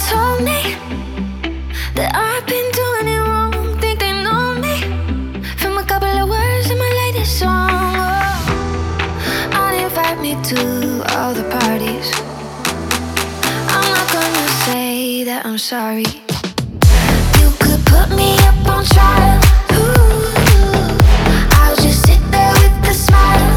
told me that I've been doing it wrong. Think they know me from a couple of words in my latest song. Oh, I'd invite me to all the parties. I'm not gonna say that I'm sorry. You could put me up on trial. Ooh, I'll just sit there with a smile.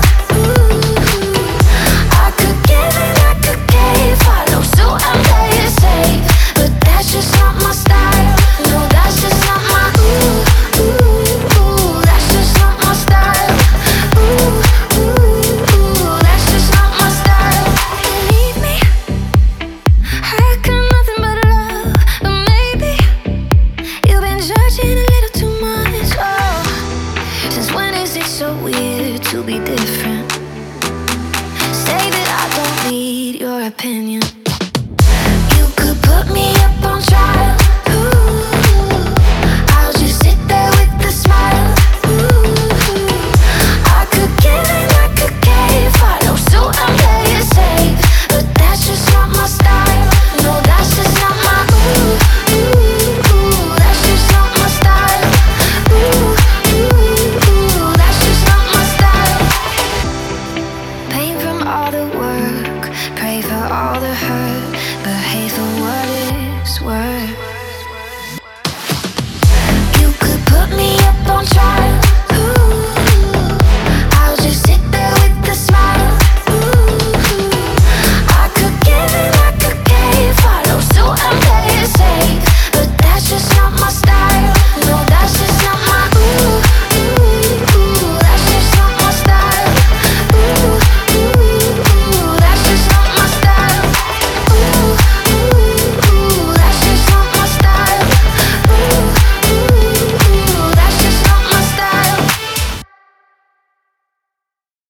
Ooh, I could give and I could give, follow suit and play it safe, but that's just not my style. No, that's just not my ooh, ooh, ooh, that's just not my style. Ooh, ooh, ooh, that's just not my style. Believe me, I got nothing but love, but maybe you've been judging a little too much. Oh, since when is it so weird to be different? Say that I don't need your opinion. You could put me up on trial.